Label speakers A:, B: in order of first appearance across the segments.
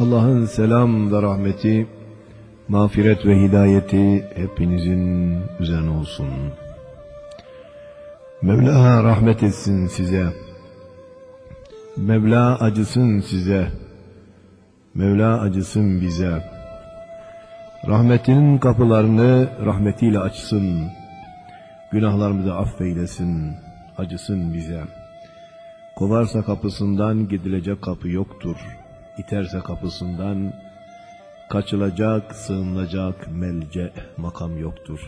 A: Allah'ın selam ve rahmeti, mağfiret ve hidayeti hepinizin üzerine olsun. Mevla rahmet etsin size. Mevla acısın size. Mevla acısın bize. Rahmetinin kapılarını rahmetiyle açsın. Günahlarımızı affeylesin. Acısın bize. Kovarsa kapısından gidilecek kapı yoktur. İterse kapısından kaçılacak, sığınılacak melce makam yoktur.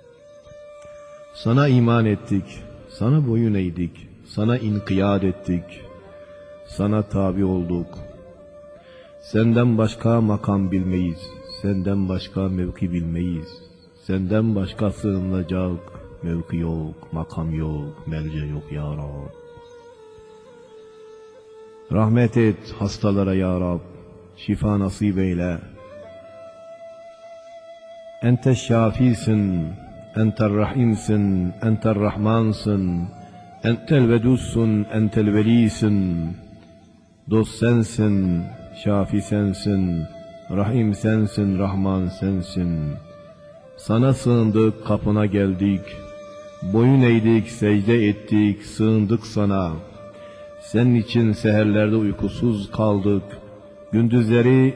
A: Sana iman ettik, sana boyun eğdik, sana inkiyat ettik, sana tabi olduk. Senden başka makam bilmeyiz, senden başka mevki bilmeyiz, senden başka sığınılacak mevki yok, makam yok, melce yok ya Rab. Rahmet et hastalara ya Rab, şifa nasip eyle. Ente şafisin, entel rahimsin, entel rahmansın, entel vedussun, entel velisin. Dost sensin, şafi sensin, rahim sensin, rahman sensin. Sana sığındık, kapına geldik, boyun eğdik, secde ettik, sığındık sana. Senin için seherlerde uykusuz kaldık, gündüzleri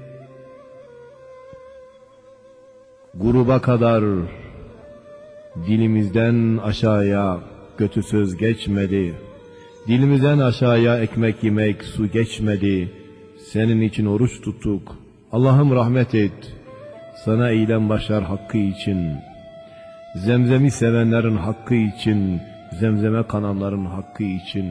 A: gruba kadar dilimizden aşağıya kötü söz geçmedi. Dilimizden aşağıya ekmek yemek, su geçmedi. Senin için oruç tuttuk. Allah'ım rahmet et. Sana eğilen başlar hakkı için, zemzemi sevenlerin hakkı için, zemzeme kananların hakkı için.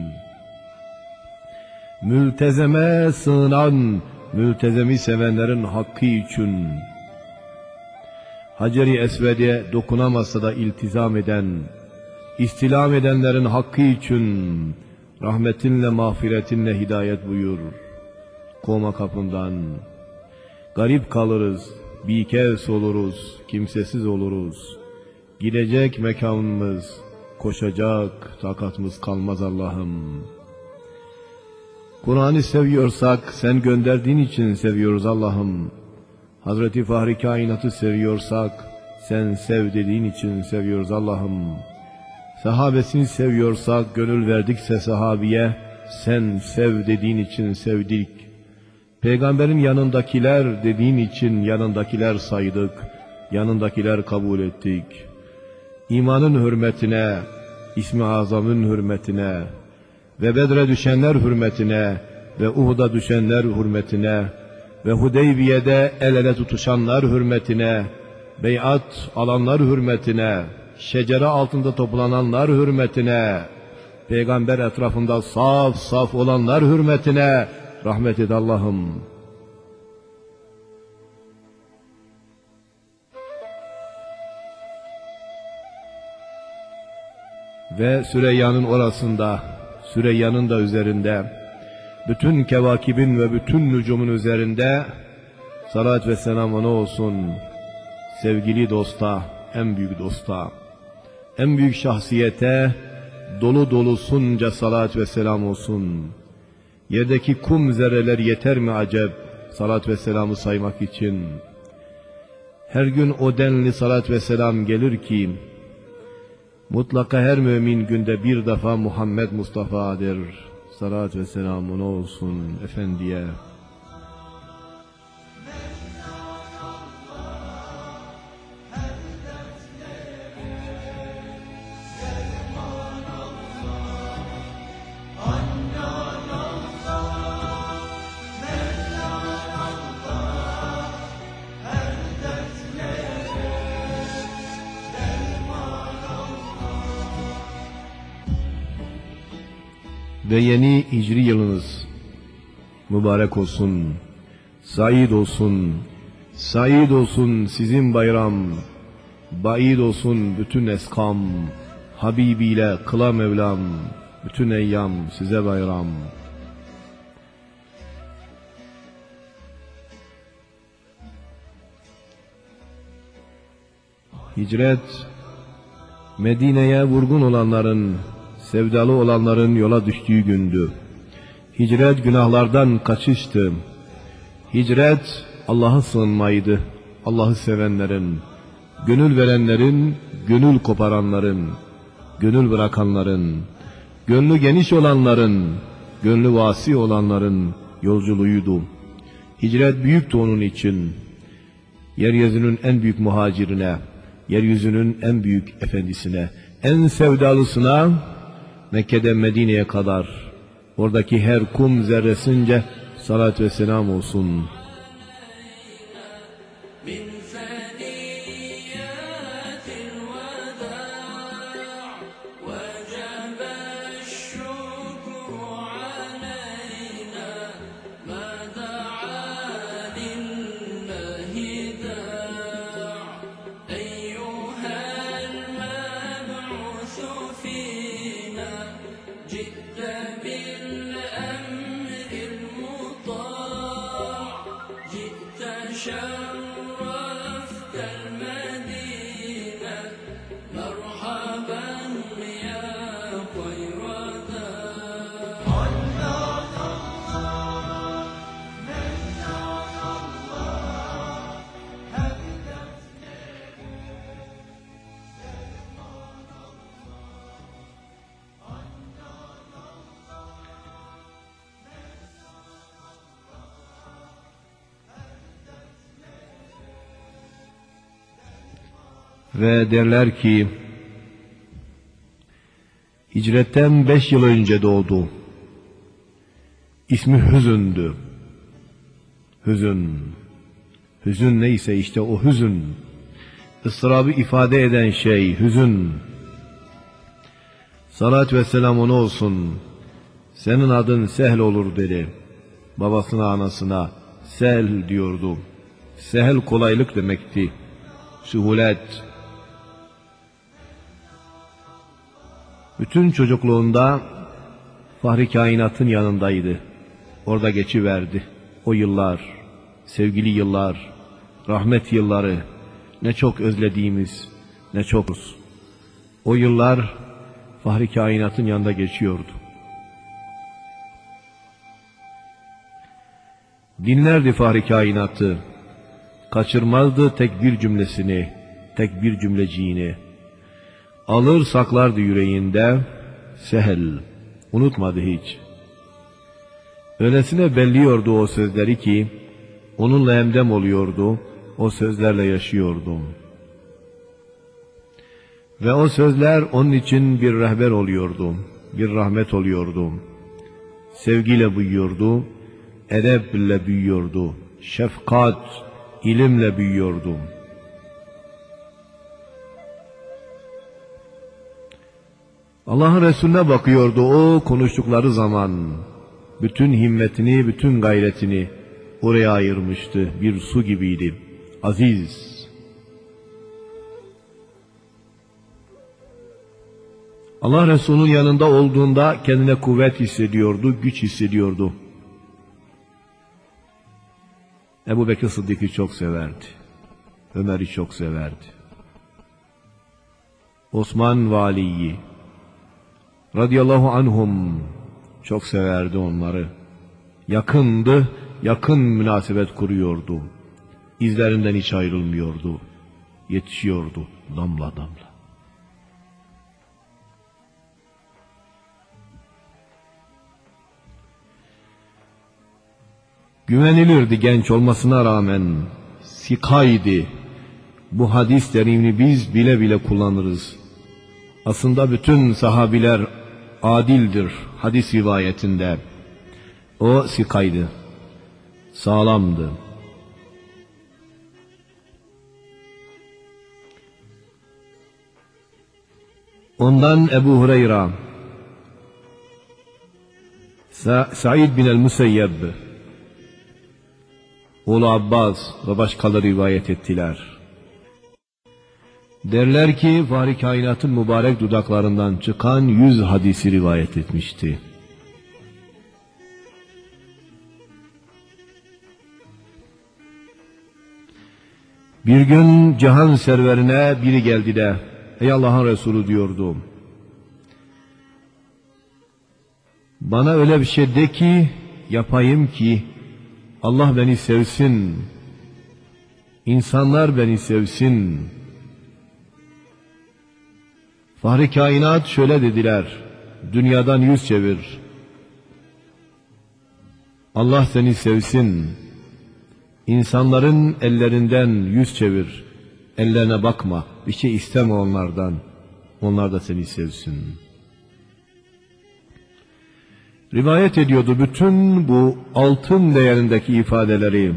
A: Mültezeme sığınan, mültezemi sevenlerin hakkı için. Hacer-i Esved'e dokunamasa da iltizam eden, istilam edenlerin hakkı için rahmetinle, mağfiretinle hidayet buyur. Kovma kapından, garip kalırız, bikevs oluruz, kimsesiz oluruz. Gidecek mekanımız, koşacak takatımız kalmaz Allah'ım. Kur'an'ı seviyorsak sen gönderdiğin için seviyoruz Allah'ım. Hazreti Fahri Kainat'ı seviyorsak sen sev dediğin için seviyoruz Allah'ım. Sahabesini seviyorsak gönül verdikse sahabiye sen sev dediğin için sevdik. Peygamberin yanındakiler dediğin için yanındakiler saydık, yanındakiler kabul ettik. İmanın hürmetine, İsmi Azam'ın hürmetine ve Bedre düşenler hürmetine ve Uhud'a düşenler hürmetine ve Hudeybiye'de el ele tutuşanlar hürmetine, beyat alanlar hürmetine, şecere altında toplananlar hürmetine, Peygamber etrafında saf saf olanlar hürmetine rahmet et Allah'ım. Ve Süreyya'nın orasında, Süreyya'nın da üzerinde, bütün kevakibin ve bütün nücumun üzerinde salat ve selam ona olsun. Sevgili dosta, en büyük dosta, en büyük şahsiyete dolu dolusunca salat ve selam olsun. Yerdeki kum zerreler yeter mi acep salat ve selamı saymak için? Her gün o denli salat ve selam gelir ki, mutlaka her mümin günde bir defa Muhammed Mustafa'dır. Salat ve selam ona olsun efendiye. Ve yeni hicri yılınız mübarek olsun, said olsun, said olsun sizin bayram, baid olsun bütün eskam, Habibiyle kıla Mevlam, bütün eyyam size bayram. Hicret, Medine'ye vurgun olanların, sevdalı olanların yola düştüğü gündü. Hicret günahlardan kaçıştı. Hicret Allah'a sığınmaydı. Allah'ı sevenlerin, gönül verenlerin, gönül koparanların, gönül bırakanların, gönlü geniş olanların, gönlü vasi olanların yolculuğuydu. Hicret büyüktü onun için. Yeryüzünün en büyük muhacirine, yeryüzünün en büyük efendisine, en sevdalısına, Mekke'den Medine'ye kadar, oradaki her kum zerresince salat ve selam olsun. Ve derler ki, hicretten 5 yıl önce doğdu. İsmi Hüzün'dü. Hüzün. Hüzün neyse işte o hüzün. Israbı ifade eden şey hüzün. Salat ve selam ona olsun. Senin adın Sehl olur dedi. Babasına anasına Sehl diyordu. Sehl kolaylık demekti. Sühulet. Bütün çocukluğunda Fahri Kainat'ın yanındaydı. Orada geçiverdi. O yıllar, sevgili yıllar, rahmet yılları, ne çok özlediğimiz, ne çokuz. O yıllar Fahri Kainat'ın yanında geçiyordu. Dinlerdi Fahri Kainat'ı, kaçırmazdı tek bir cümlesini, tek bir cümleciğini. Alır saklardı yüreğinde, Sehl, unutmadı hiç. Öylesine belliyordu o sözleri ki, onunla hemdem oluyordu, o sözlerle yaşıyordu. Ve o sözler onun için bir rehber oluyordu, bir rahmet oluyordu. Sevgiyle büyüyordu, edeple büyüyordu, şefkat, ilimle büyüyordu. Allah'ın Resulüne bakıyordu o konuştukları zaman. Bütün himmetini, bütün gayretini oraya ayırmıştı. Bir su gibiydi. Aziz. Allah Resulü'nün yanında olduğunda kendine kuvvet hissediyordu, güç hissediyordu. Ebu Bekir Sıddık'ı çok severdi. Ömer'i çok severdi. Osman Vali'yi radıyallahu anhum çok severdi onları. Yakındı, yakın münasebet kuruyordu. İzlerinden hiç ayrılmıyordu. Yetişiyordu damla damla. Güvenilirdi genç olmasına rağmen. Sikaydı. Bu hadis terimini biz bile bile kullanırız. Aslında bütün sahabiler adildir hadis rivayetinde. O sikaydı. Sağlamdı. Ondan Ebu Hureyre, Sa'id bin el-Museyyeb, oğlu Abbas ve başkaları rivayet ettiler. Derler ki Fahri Kainat'ın mübarek dudaklarından çıkan 100 hadisi rivayet etmişti. Bir gün cihan serverine biri geldi de, ey Allah'ın Resulü diyordu, bana öyle bir şey de ki, yapayım ki, Allah beni sevsin, insanlar beni sevsin. Fahri kainat şöyle dediler, dünyadan yüz çevir. Allah seni sevsin, insanların ellerinden yüz çevir. Ellerine bakma, bir şey isteme onlardan, onlar da seni sevsin. Rivayet ediyordu bütün bu altın değerindeki ifadeleri.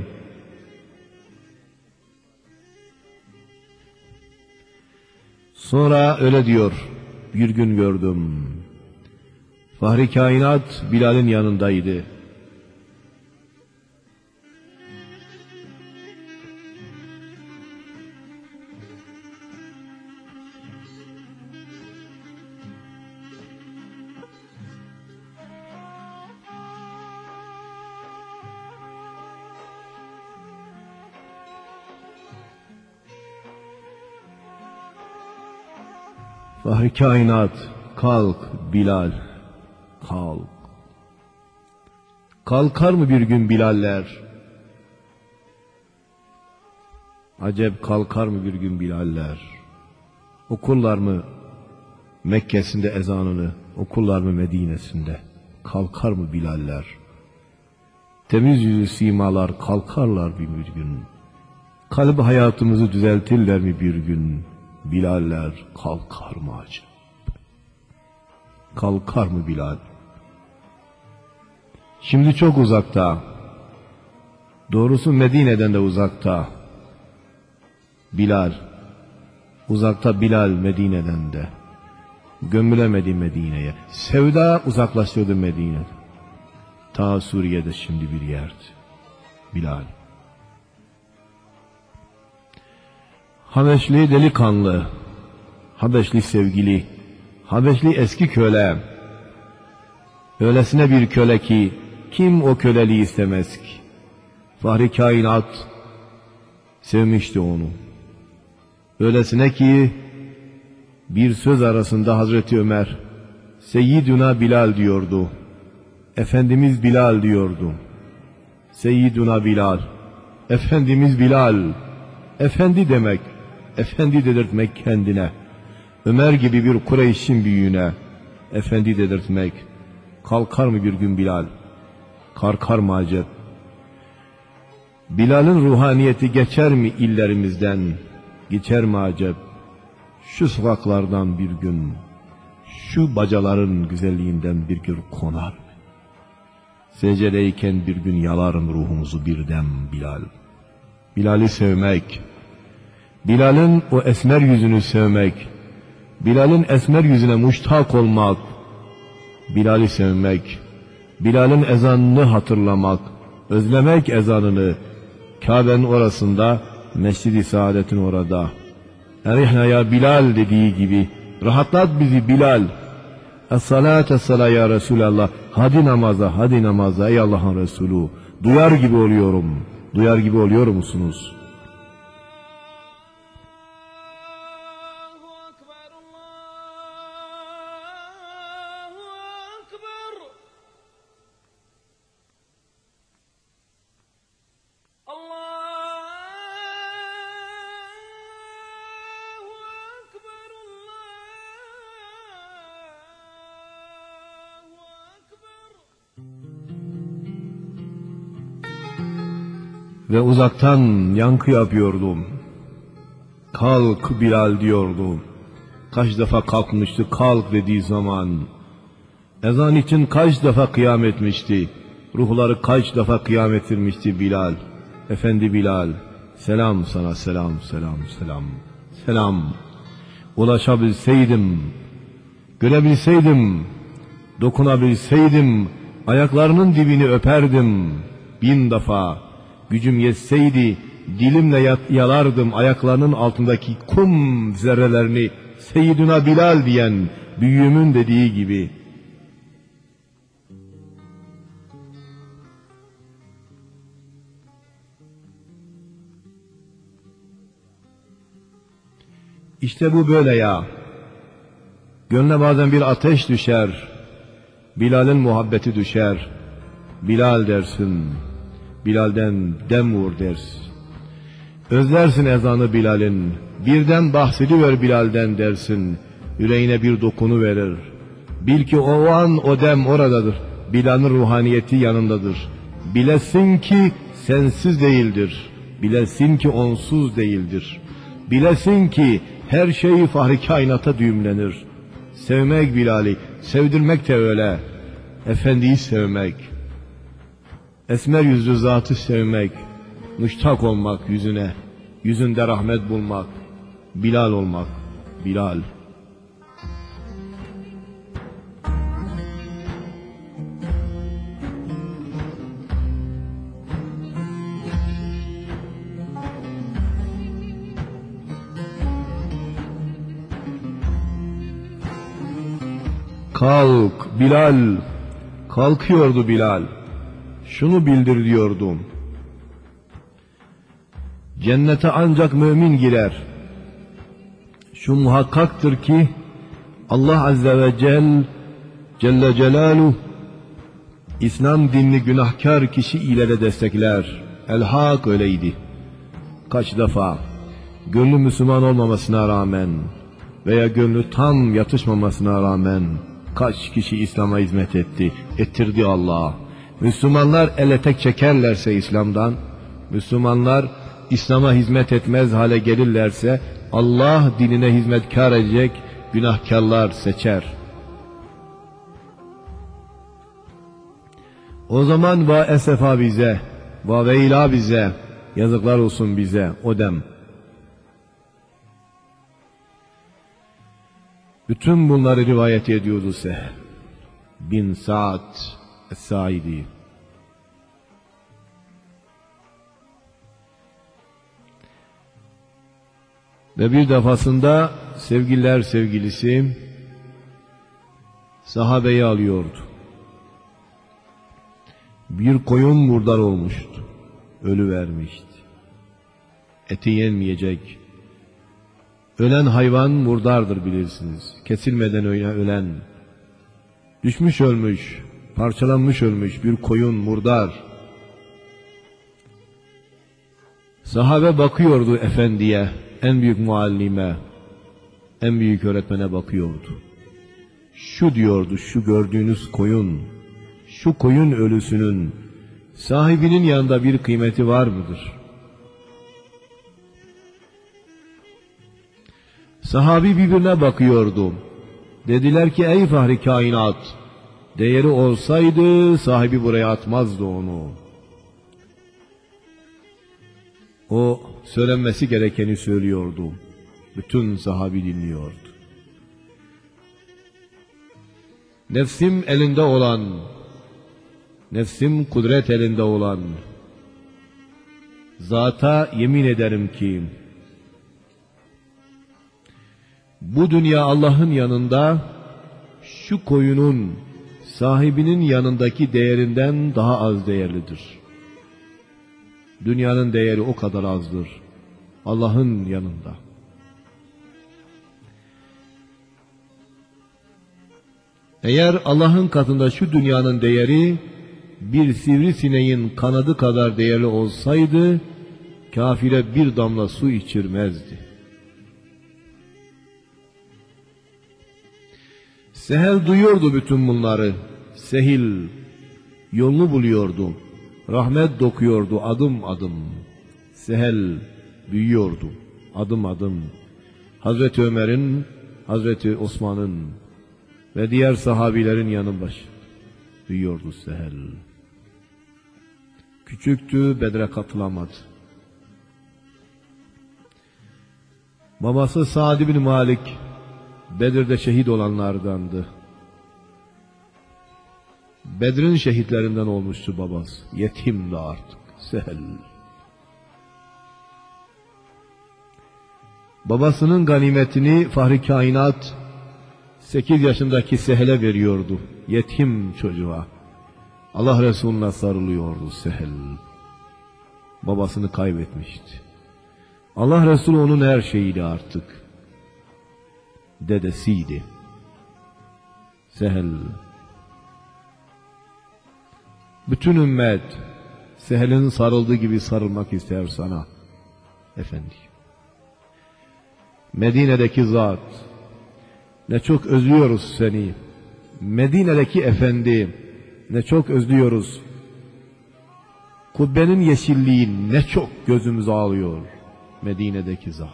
A: Sonra öyle diyor, bir gün gördüm. Fahri kainat Bilal'in yanındaydı. Fahri kainat, kalk Bilal, kalk. Kalkar mı bir gün Bilaller? Acep kalkar mı bir gün Bilaller? Okurlar mı Mekke'sinde ezanını, okurlar mı Medine'sinde? Kalkar mı Bilaller? Temiz yüzlü simalar kalkarlar bir gün. Kalbi hayatımızı düzeltirler mi bir gün? Bilaller kalkar mı acaba? Kalkar mı Bilal? Şimdi çok uzakta. Doğrusu Medine'den de uzakta. Bilal. Uzakta Bilal Medine'den de. Gömülemedi Medine'ye. Sevda uzaklaştırdı Medine'den. Ta Suriye'de şimdi bir yerdi. Bilal. Habeşli delikanlı, Habeşli sevgili, Habeşli eski köle. Öylesine bir köle ki kim o köleliği istemez ki? Fahri kainat sevmişti onu. Öylesine ki bir söz arasında Hazreti Ömer Seyyiduna Bilal diyordu. Efendimiz Bilal diyordu. Seyyiduna Bilal, Efendimiz Bilal. Efendi demek, efendi dedirtmek kendine. Ömer gibi bir Kureyş'in büyüğüne efendi dedirtmek. Kalkar mı bir gün Bilal? Kalkar mı acep? Bilal'in ruhaniyeti geçer mi illerimizden? Geçer mi acep? Şu sokaklardan bir gün, şu bacaların güzelliğinden bir gün konar mı? Secdedeyken bir gün yalarım ruhumuzu birden Bilal. Bilal'i sevmek, Bilal'in o esmer yüzünü sevmek, Bilal'in esmer yüzüne muştak olmak, Bilal'i sevmek, Bilal'in ezanını hatırlamak, özlemek ezanını, Kabe'nin orasında, Mescid-i Saadet'in orada. Erihna ya Bilal dediği gibi, rahatlat bizi Bilal. Es-salât es-salâ ya Resulallah, hadi namaza, hadi namaza ey Allah'ın Resulü. Duyar gibi oluyorum, duyar gibi oluyor musunuz? Ve uzaktan yankı yapıyordum. Kalk Bilal diyordu. Kaç defa kalkmıştı kalk dediği zaman. Ezan için kaç defa kıyam etmişti. Ruhları kaç defa kıyam ettirmişti Bilal. Efendi Bilal. Selam sana, selam, selam, selam. Selam. Ulaşabilseydim, görebilseydim, dokunabilseydim, ayaklarının dibini öperdim 1000 defa. Gücüm yetseydi dilimle yalardım ayaklarının altındaki kum zerrelerini, Seyyiduna Bilal diyen büyüğümün dediği gibi. İşte bu böyle ya. Gönle bazen bir ateş düşer. Bilal'in muhabbeti düşer. Bilal dersin. Bilal'den dem vur dersin. Özlersin ezanı Bilal'in, birden bahsediver Bilal'den dersin. Yüreğine bir dokunu verir. Bil ki o an o dem oradadır. Bilal'in ruhaniyeti yanındadır. Bilesin ki sensiz değildir. Bilesin ki onsuz değildir. Bilesin ki her şey Fahri Kainat'a düğümlenir. Sevmek Bilal'i, sevdirmek de öyle. Efendiyi sevmek, esmer yüzlü zatı sevmek, müştak olmak yüzüne, yüzünde rahmet bulmak, Bilal olmak, Bilal. Kalk Bilal, kalkıyordu Bilal. Şunu bildir diyordum. Cennete ancak mümin girer. Şu muhakkaktır ki Allah Azze ve Celle Celaluhu İslam dinini günahkar kişi ile de destekler. El-Hak öyleydi. Kaç defa gönlü Müslüman olmamasına rağmen veya gönlü tam yatışmamasına rağmen kaç kişi İslam'a hizmet etti, ettirdi Allah. Müslümanlar ele tek çekerlerse İslam'dan, Müslümanlar İslam'a hizmet etmez hale gelirlerse Allah dinine hizmetkar edecek günahkarlar seçer. O zaman va esefa bize, va veyla bize, yazıklar olsun bize o dem. Bütün bunları rivayet ediyordu Sehl bin Sa'd Es-Sa'idi. Ve bir defasında sevgililer sevgilisi sahabeyi alıyordu. Bir koyun murdar olmuştu. Ölü vermişti. Eti yenmeyecek. Ölen hayvan murdardır bilirsiniz. Kesilmeden ölen, düşmüş ölmüş, parçalanmış ölmüş bir koyun murdar. Sahabe bakıyordu efendiye, en büyük muallime, en büyük öğretmene bakıyordu. Şu diyordu, şu gördüğünüz koyun, şu koyun ölüsünün sahibinin yanında bir kıymeti var mıdır? Sahabi birbirine bakıyordu. Dediler ki ey Fahri Kainat, değeri olsaydı sahibi buraya atmazdı onu. O söylenmesi gerekeni söylüyordu. Bütün sahabi dinliyordu. Nefsim elinde olan, nefsim kudret elinde olan zata yemin ederim ki bu dünya Allah'ın yanında şu koyunun sahibinin yanındaki değerinden daha az değerlidir. Dünyanın değeri o kadar azdır Allah'ın yanında. Eğer Allah'ın katında şu dünyanın değeri bir sivrisineğin kanadı kadar değerli olsaydı kafire bir damla su içirmezdi. Sehl duyuyordu bütün bunları. Sehl yolunu buluyordu. Rahmet dokuyordu adım adım. Sehl büyüyordu adım adım. Hazreti Ömer'in, Hazreti Osman'ın ve diğer sahabilerin yanı başı büyüyordu Sehl. Küçüktü, Bedre katılamadı. Babası Sa'd bin Malik Bedir'de şehit olanlardandı. Bedir'in şehitlerinden olmuştu babası. Yetimdi artık Sehl. Babasının ganimetini Fahri Kainat 8 yaşındaki Sehl'e veriyordu. Yetim çocuğa. Allah Resulü'ne sarılıyordu Sehl. Babasını kaybetmişti. Allah Resulü onun her şeyiydi artık. Dedesiydi. Sehl. Bütün ümmet Sehel'in sarıldığı gibi sarılmak ister sana efendi. Medine'deki zat, ne çok özlüyoruz seni. Medine'deki efendi, ne çok özlüyoruz. Kubbenin yeşilliği ne çok gözümüz ağlıyor. Medine'deki zat,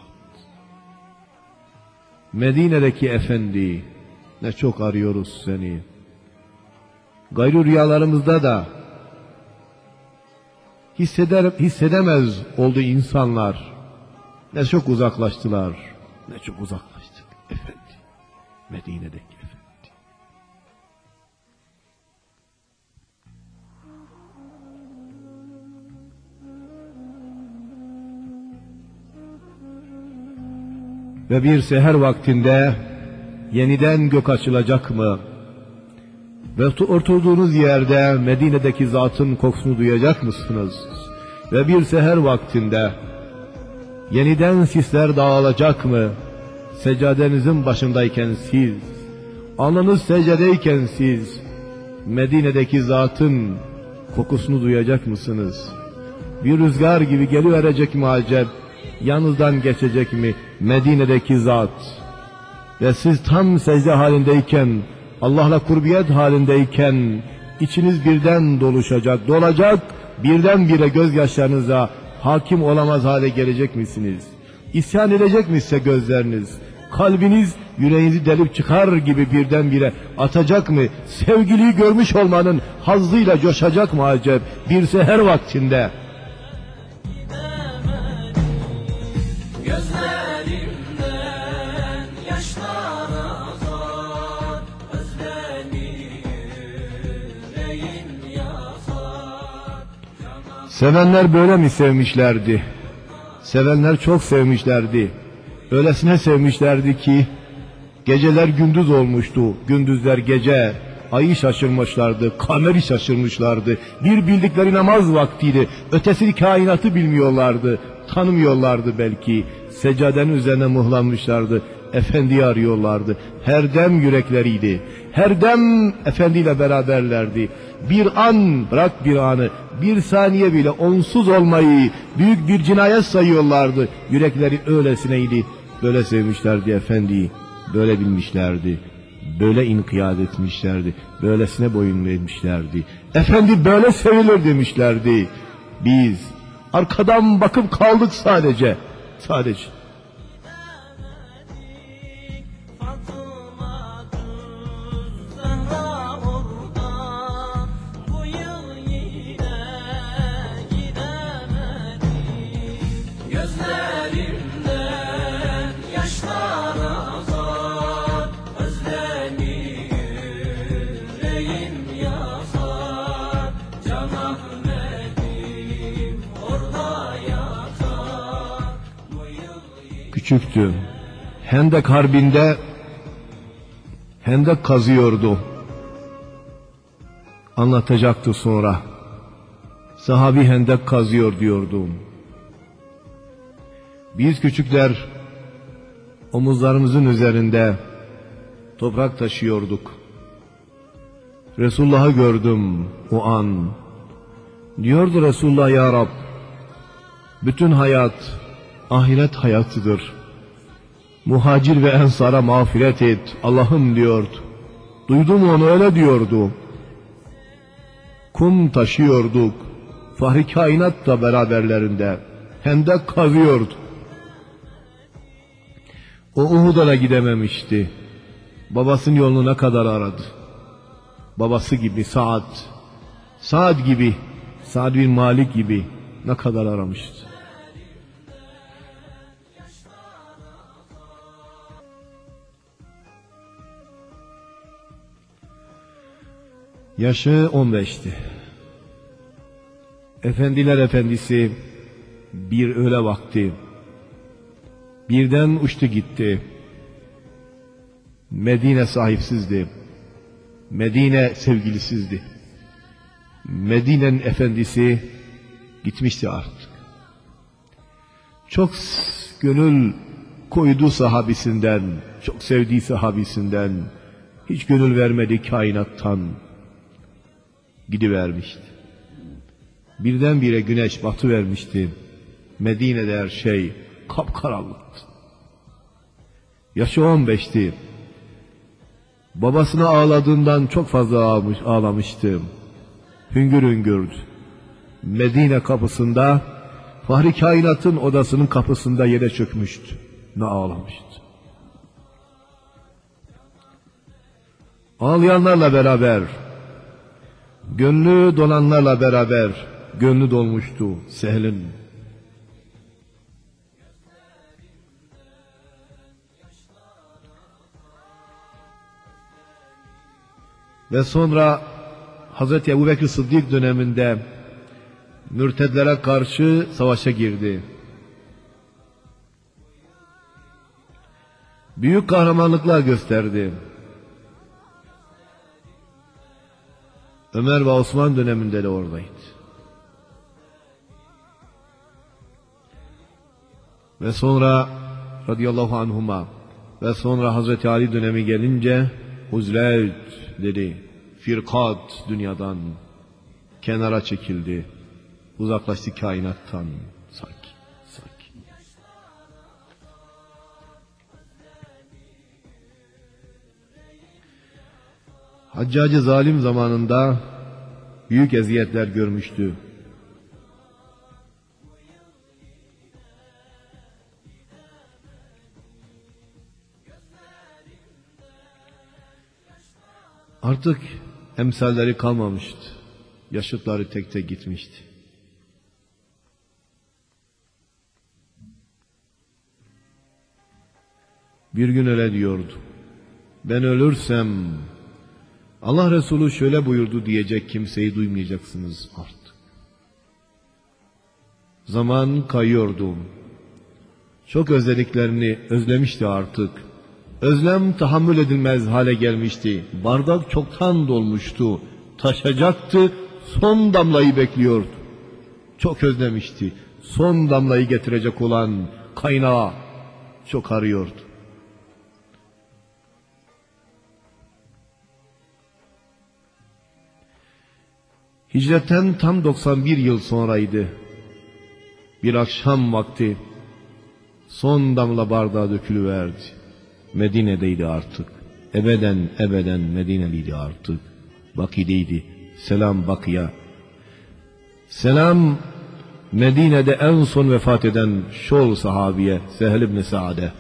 A: Medine'deki efendi, ne çok arıyoruz seni. Gayrı rüyalarımızda da hissedemez oldu insanlar. Ne çok uzaklaştılar, ne çok uzaklaştık efendi. Medine'deki efendi. Ve bir seher vaktinde yeniden gök açılacak mı? Ve oturduğunuz yerde Medine'deki zatın kokusunu duyacak mısınız? Ve bir seher vaktinde yeniden sisler dağılacak mı? Seccadenizin başındayken siz, alnınız secdedeyken siz, Medine'deki zatın kokusunu duyacak mısınız? Bir rüzgar gibi geliverecek mi acep? Yanınızdan geçecek mi Medine'deki zat? Ve siz tam secde halindeyken, Allah'la kurbiyet halindeyken, içiniz birden dolacak, birdenbire gözyaşlarınıza hakim olamaz hale gelecek misiniz? İsyan edecek mi size gözleriniz? Kalbiniz yüreğinizi delip çıkar gibi birdenbire atacak mı? Sevgiliyi görmüş olmanın hazzıyla coşacak mı acep bir seher vaktinde? Sevenler böyle mi sevmişlerdi? Sevenler çok sevmişlerdi. Öylesine sevmişlerdi ki geceler gündüz olmuştu, gündüzler gece. Ayı şaşırmışlardı, kameri şaşırmışlardı. Bir bildikleri namaz vaktiydi, ötesi kainatı bilmiyorlardı, tanımıyorlardı belki. Seccadenin üzerine mıhlanmışlardı, efendiyi arıyorlardı. Her dem yürekleriydi, her dem efendiyle beraberlerdi. Bir an, bırak bir anı, bir saniye bile onsuz olmayı büyük bir cinayet sayıyorlardı. Yürekleri öylesineydi, böyle sevmişlerdi efendiyi, böyle bilmişlerdi, böyle inkiyat etmişlerdi, böylesine boyun vermişlerdi. Efendi böyle sevilir demişlerdi. Biz arkadan bakıp kaldık sadece. Küçüktü. Hendek Harbi'nde hendek kazıyordu. Anlatacaktı sonra. Sahabi hendek kazıyor diyordu. Biz küçükler omuzlarımızın üzerinde toprak taşıyorduk. Resulullah'ı gördüm o an. Diyordu Resulullah, ya Rab, bütün hayat ahiret hayatıdır. Muhacir ve ensara mağfiret et Allah'ım diyordu. Duydum onu, öyle diyordu. Kum taşıyorduk. Fahri kainat da beraberlerinde. Hendek kazıyordu. O Uhud'a da gidememişti. Babasının yolunu ne kadar aradı. Babası gibi Sa'd gibi, Sa'd bin Malik gibi ne kadar aramıştı. Yaşı 15'ti. Efendiler efendisi bir öğle vakti birden uçtu gitti. Medine sahipsizdi. Medine sevgilisizdi. Medine'nin efendisi gitmişti artık. Çok gönül koydu sahabisinden, çok sevdiği sahabisinden, hiç gönül vermedi kainattan, gidivermişti. Birdenbire güneş batıvermişti. Medine'de her şey kapkaranlıktı. Yaşı 15'ti. Babasına ağladığından çok fazla ağlamıştı. Hüngür hüngürdü. Medine kapısında, Fahri Kainat'ın odasının kapısında yere çökmüştü. Ne ağlamıştı. Ağlayanlarla beraber, gönlü dolanlarla beraber gönlü dolmuştu Sehl'in. Ve sonra Hz. Ebubekir Sıddık döneminde mürtedlere karşı savaşa girdi. Büyük kahramanlıklar gösterdi. Ömer ve Osman döneminde de oradaydı. Ve sonra radıyallahu anhuma ve sonra Hazreti Ali dönemi gelince Huzlet dedi. Firkat dünyadan kenara çekildi. Uzaklaştı kainattan sanki. Haccacı zalim zamanında büyük eziyetler görmüştü. Artık emsalleri kalmamıştı. Yaşıtları tek tek gitmişti. Bir gün öyle diyordu. Ben ölürsem Allah Resulü şöyle buyurdu diyecek kimseyi duymayacaksınız artık. Zaman kayıyordu. Çok özlediklerini özlemişti artık. Özlem tahammül edilmez hale gelmişti. Bardak çoktan dolmuştu. Taşacaktı. Son damlayı bekliyordu. Çok özlemişti. Son damlayı getirecek olan kaynağı çok arıyordu. Hicretten tam 91 yıl sonraydı. Bir akşam vakti son damla bardağa dökülüverdi. Medine'deydi artık. Ebeden Medineliydi artık. Baki'deydi. Selam Bakı'ya. Selam Medine'de en son vefat eden şol sahabiye Sehl ibn Sa'de.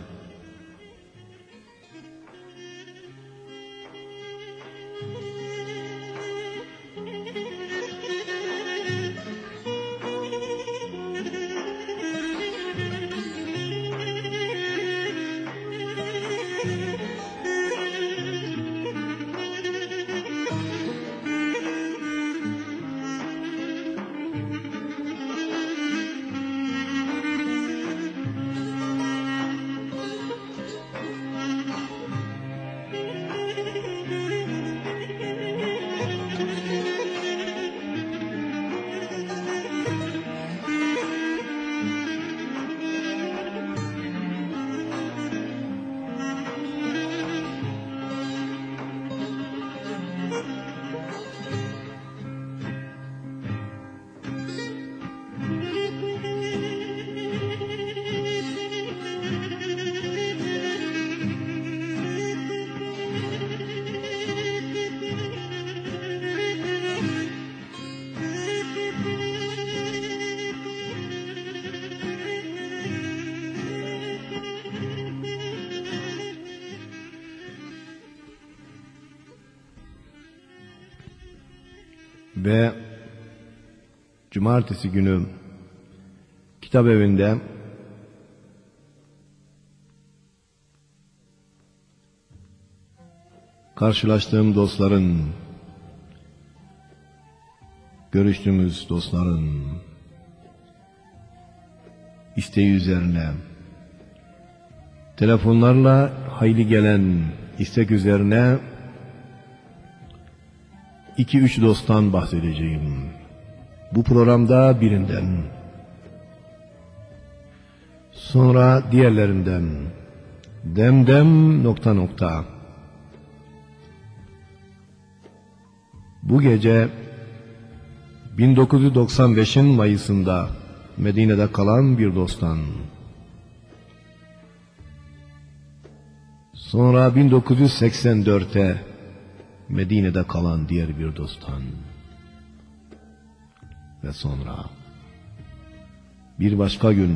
A: Ve cumartesi günü kitap evinde karşılaştığım dostların, görüştüğümüz dostların isteği üzerine, telefonlarla hayli gelen istek üzerine 2-3 dosttan bahsedeceğim. Bu programda birinden, sonra diğerlerinden, demdem ... Bu gece 1995'in Mayıs'ında Medine'de kalan bir dosttan. Sonra 1984'te Medine'de kalan diğer bir dosttan. Ve sonra bir başka gün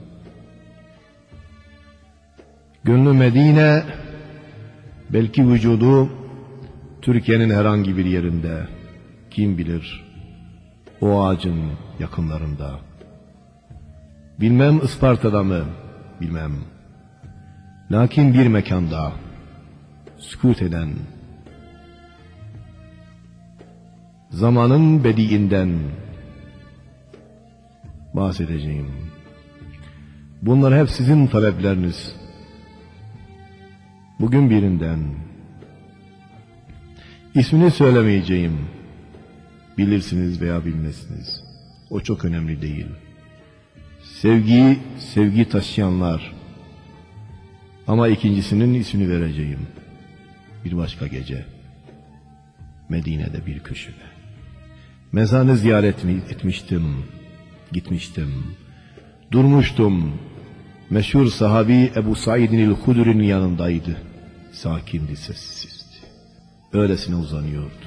A: gönlü Medine, belki vücudu Türkiye'nin herhangi bir yerinde, kim bilir o ağacın yakınlarında. Bilmem Isparta'da mı, bilmem. Lakin bir mekanda sükût eden, zamanın bediinden bahsedeceğim. Bunlar hep sizin talepleriniz. Bugün birinden, ismini söylemeyeceğim. Bilirsiniz veya bilmezsiniz. O çok önemli değil. Sevgi taşıyanlar. Ama ikincisinin ismini vereceğim. Bir başka gece, Medine'de bir köşede. Mezarını ziyaret etmiştim. Gitmiştim. Durmuştum. Meşhur sahabi Ebu Said'in el-Hudri'nin yanındaydı. Sakindi, sessizdi. Öylesine uzanıyordu.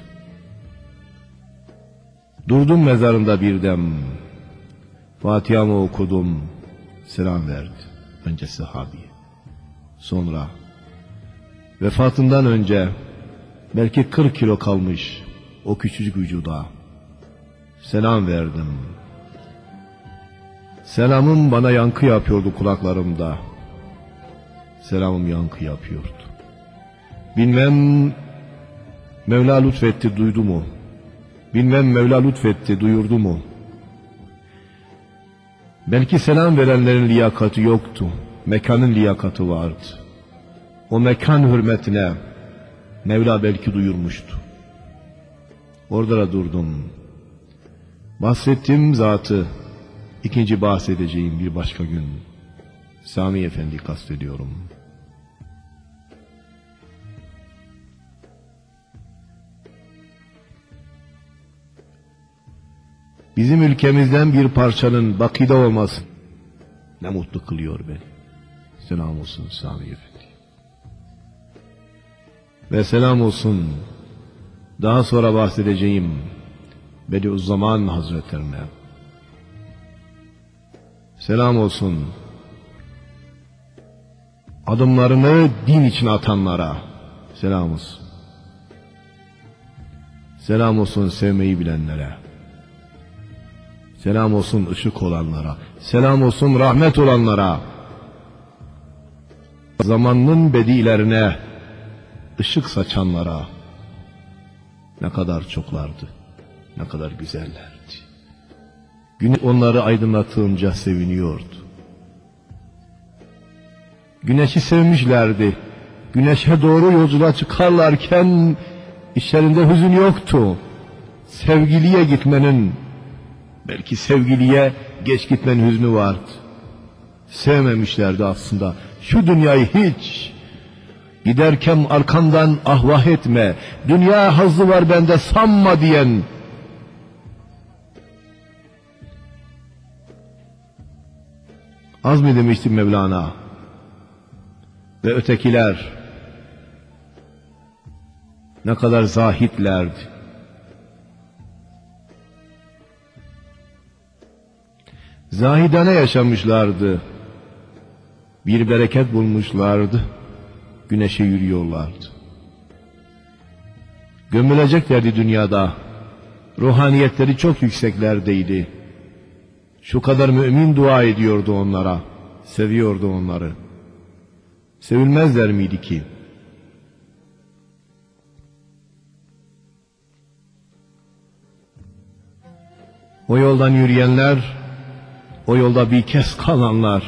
A: Durdum mezarında birdem. Fatiha'mı okudum. Selam verdi. Önce sahabi. Sonra vefatından önce belki 40 kilo kalmış o küçücük vücuda selam verdim. Selamım bana yankı yapıyordu kulaklarımda. Selamım yankı yapıyordu. Bilmem Mevla lütfetti, duydu mu? Bilmem Mevla lütfetti, duyurdu mu? Belki selam verenlerin liyakati yoktu. Mekanın liyakati vardı. O mekan hürmetine Mevla belki duyurmuştu. Orada da durdum. Bahsettiğim zatı ikinci bahsedeceğim bir başka gün. Sami Efendi kastediyorum. Bizim ülkemizden bir parçanın Bakı'da olması ne mutlu kılıyor beni. Selam olsun Sami Efendi. Ve selam olsun daha sonra bahsedeceğim Bediüzzaman Hazretlerine. Selam olsun adımlarını din için atanlara. Selam olsun. Selam olsun sevmeyi bilenlere. Selam olsun ışık olanlara. Selam olsun rahmet olanlara. Zamanın bedilerine ışık saçanlara. Ne kadar çoklardı. Ne kadar güzellerdi. Güneş onları aydınlatınca seviniyordu. Güneşi sevmişlerdi. Güneşe doğru yolculuğa çıkarlarken işlerinde hüzün yoktu. Sevgiliye gitmenin, belki sevgiliye geç gitmenin hüznü vardı. Sevmemişlerdi aslında. Şu dünyayı hiç. Giderken arkandan ahvah etme. Dünya hazzı var bende sanma diyen. Az mı demişti Mevlana? Ve ötekiler ne kadar zahitlerdi. Zahidane yaşamışlardı. Bir bereket bulmuşlardı. Güneşe yürüyorlardı. Gömüleceklerdi dünyada. Ruhaniyetleri çok yükseklerdeydi. Şu kadar mümin dua ediyordu onlara. Seviyordu onları. Sevilmezler miydi ki? O yoldan yürüyenler, o yolda bir kez kalanlar,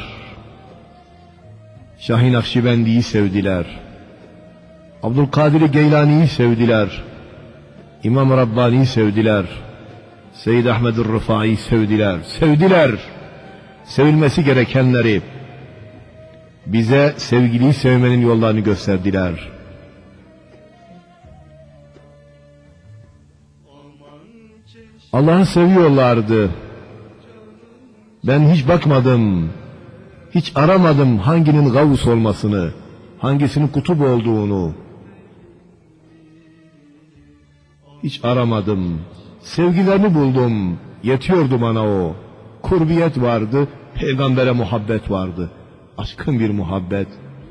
A: Şah-ı Nakşibendi'yi sevdiler. Abdülkadir Geylani'yi sevdiler. İmam Rabbani'yi sevdiler. Seyyid Ahmed Rıfai'yi sevdiler. Sevdiler. Sevilmesi gerekenleri. Bize sevgiliyi sevmenin yollarını gösterdiler. Allah'ı seviyorlardı. Ben hiç bakmadım, hiç aramadım hanginin gavus olmasını, hangisinin kutup olduğunu. Hiç aramadım. Sevgilerini buldum, yetiyordu bana o. Kurbiyet vardı, peygambere muhabbet vardı. Aşkın bir muhabbet.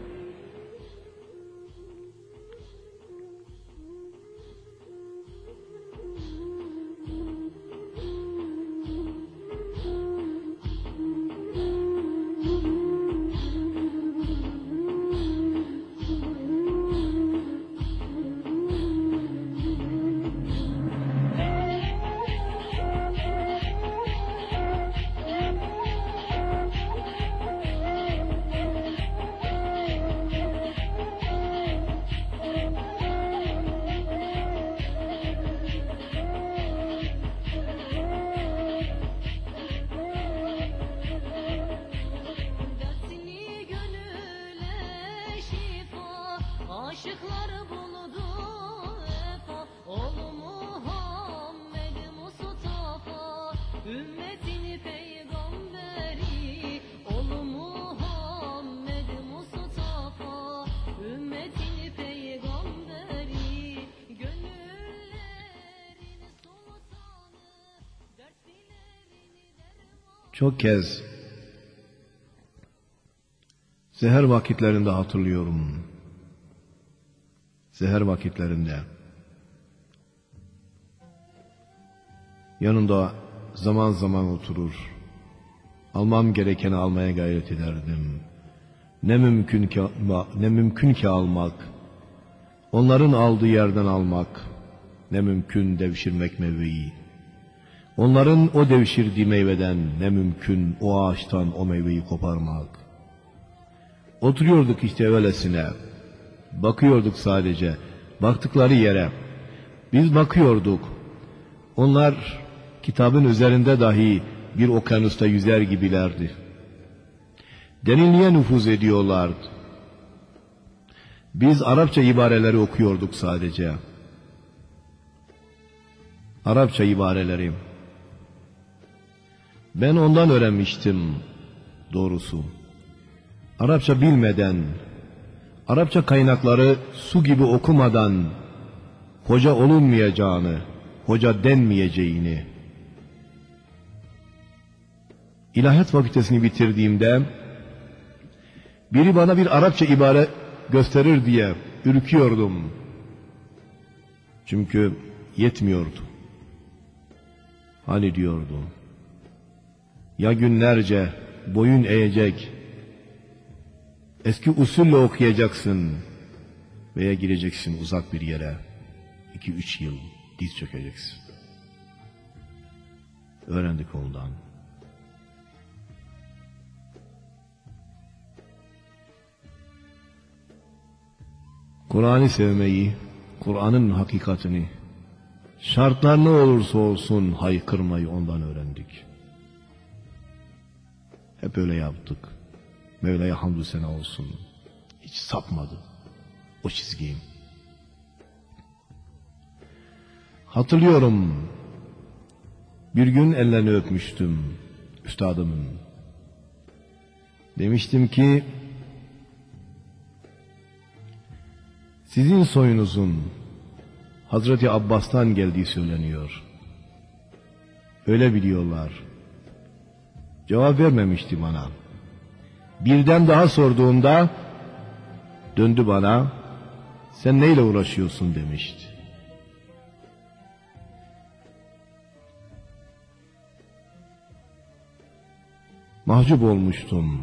B: Aşıklar buldu vefa, ol Muhammed Mustafa, ümmetini peygamberi, ol Muhammed Mustafa, ümmetini peygamberi, gönüllerin sultanı, dertlilerini derman.
A: Çok kez seher vakitlerinde hatırlıyorum. Seher vakitlerinde yanında zaman zaman oturur, almam gerekeni almaya gayret ederdim. Ne mümkün ki almak, onların aldığı yerden almak, ne mümkün devşirmek meyveyi. Onların o devşirdiği meyveden ne mümkün o ağaçtan o meyveyi koparmak. Oturuyorduk işte öylesine. Bakıyorduk sadece, baktıkları yere. Biz bakıyorduk. Onlar kitabın üzerinde dahi bir okyanusta yüzer gibilerdi. Derinliğe nüfuz ediyorlardı. Biz Arapça ibareleri okuyorduk sadece. Arapça ibareleri. Ben ondan öğrenmiştim doğrusu. Arapça bilmeden, Arapça kaynakları su gibi okumadan hoca olunmayacağını, hoca denmeyeceğini. İlahiyat fakültesini bitirdiğimde biri bana bir Arapça ibare gösterir diye ürküyordum. Çünkü yetmiyordu. Hani diyordu, ya günlerce boyun eğecek, eski usulle okuyacaksın veya gireceksin uzak bir yere, 2-3 yıl diz çökeceksin. Öğrendik ondan. Kur'an'ı sevmeyi, Kur'an'ın hakikatini, şartlar ne olursa olsun haykırmayı ondan öğrendik. Hep öyle yaptık. Mevla'ya hamdü sena olsun. Hiç sapmadı o çizgiyi. Hatırlıyorum, bir gün ellerini öpmüştüm üstadımın. Demiştim ki, sizin soyunuzun Hazreti Abbas'tan geldiği söyleniyor. Öyle biliyorlar. Cevap vermemişti bana. Birden daha sorduğumda döndü bana, sen neyle uğraşıyorsun demişti. Mahcup olmuştum.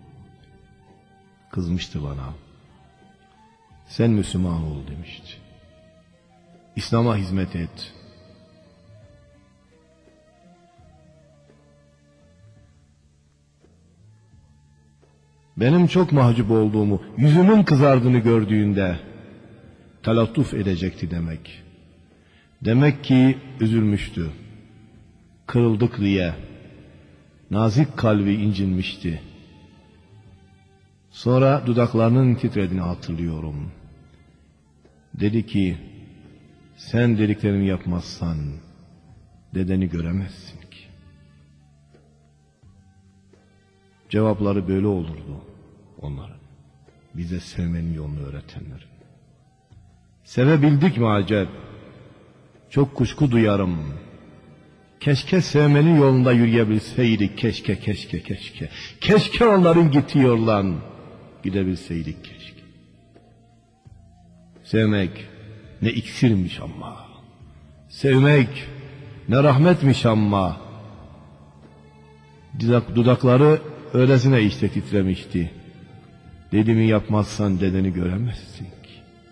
A: Kızmıştı bana. Sen Müslüman ol demişti. İslam'a hizmet et. Benim çok mahcup olduğumu, yüzümün kızardığını gördüğünde talattuf edecekti demek. Demek ki üzülmüştü. Kırıldık diye. Nazik kalbi incinmişti. Sonra dudaklarının titrediğini hatırlıyorum. Dedi ki, sen dediklerimi yapmazsan dedeni göremezsin ki. Cevapları böyle olurdu onların. Bize sevmenin yolunu öğretenlerin. Sevebildik mi acep? Çok kuşku duyarım. Keşke sevmenin yolunda yürüyebilseydik, keşke. Keşke onların gittiği yoldan gidebilseydik, keşke. Sevmek ne iksirmiş ama. Sevmek ne rahmetmiş ama. Dudakları öylesine işte titremişti. Dediğimi yapmazsan dedeni göremezsin ki.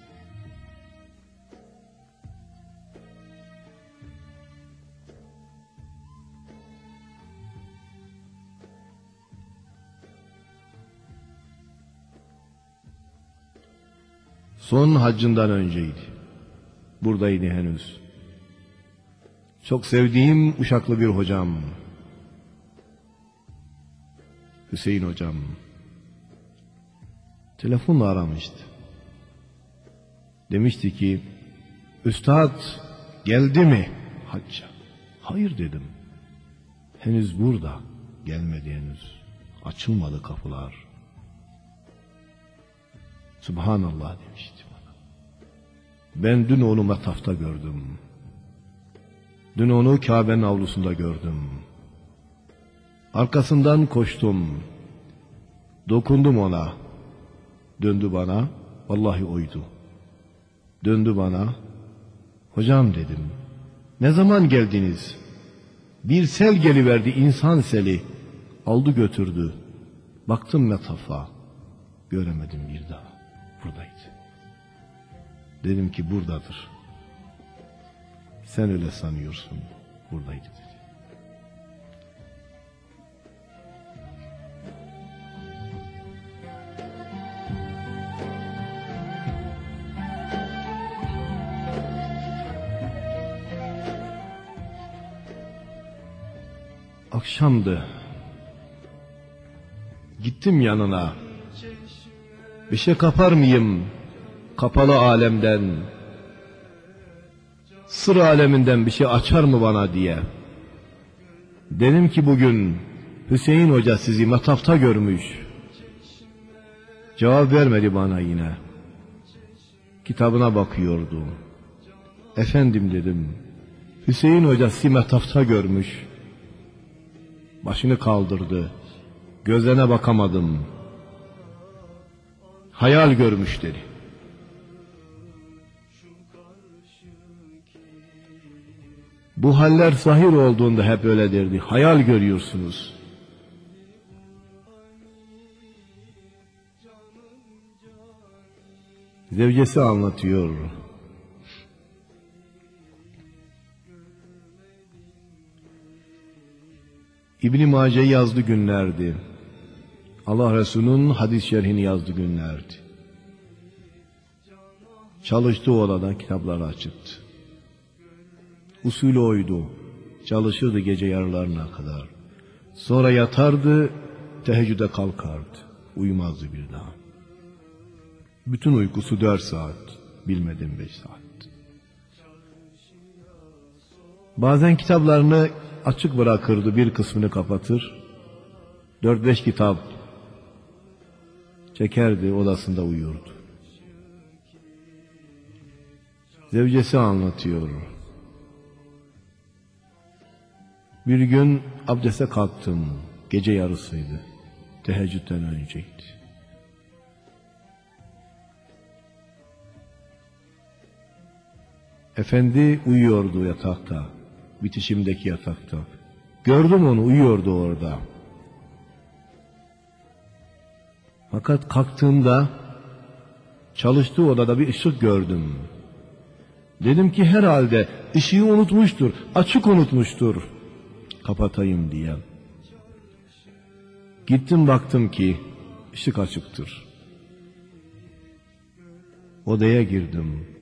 A: Son haccından önceydi. Buradaydı henüz. Çok sevdiğim Uşaklı bir hocam. Hüseyin hocam. Telefonla aramıştı. Demişti ki, Üstad geldi mi hacca? Hayır dedim. Henüz burada. Gelmedi henüz. Açılmadı kapılar. Subhanallah demişti bana. Ben dün onu matafta gördüm. Dün onu Kabe'nin avlusunda gördüm. Arkasından koştum. Dokundum ona. Döndü bana. Vallahi oydu. Döndü bana. Hocam dedim. Ne zaman geldiniz? Bir sel geliverdi, insan seli. Aldı götürdü. Baktım metafa. Göremedim bir daha. Buradaydı. Dedim ki buradadır. Sen öyle sanıyorsun. Buradaydı dedi. Akşamdı. Gittim yanına. Bir şey kapar mıyım kapalı alemden? Sır aleminden bir şey açar mı bana diye. Dedim ki bugün Hüseyin Hoca sizi matafta görmüş. Cevap vermedi bana yine. Kitabına bakıyordu. Efendim dedim. Hüseyin Hoca sizi matafta görmüş. Başını kaldırdı. Gözlerine bakamadım. Hayal görmüş dedi. Bu haller zahir olduğunda hep öyle derdi. Hayal görüyorsunuz. Zevcesi anlatıyor. İbn-i Mace'yi yazdı günlerdi. Allah Resulü'nün hadis şerhini yazdı günlerdi. Çalıştı o odada, kitapları açıktı. Usulü oydu. Çalışırdı gece yarılarına kadar. Sonra yatardı, teheccüde kalkardı. Uyumazdı bir daha. Bütün uykusu 4 saat, bilmedim 5 saat. Bazen kitaplarını açık bırakırdı, bir kısmını kapatır. 4-5 kitap çekerdi, odasında uyurdu. Zevcesi anlatıyor. Bir gün abdeste kalktım. Gece yarısıydı. Teheccüden önceydi. Efendi uyuyordu yatakta. Bitişimdeki yatakta. Gördüm onu, uyuyordu orada. Fakat kalktığımda çalıştığı odada bir ışık gördüm. Dedim ki herhalde ışığı unutmuştur, açık unutmuştur. Kapatayım diye. Gittim baktım ki ışık açıktır. Odaya girdim.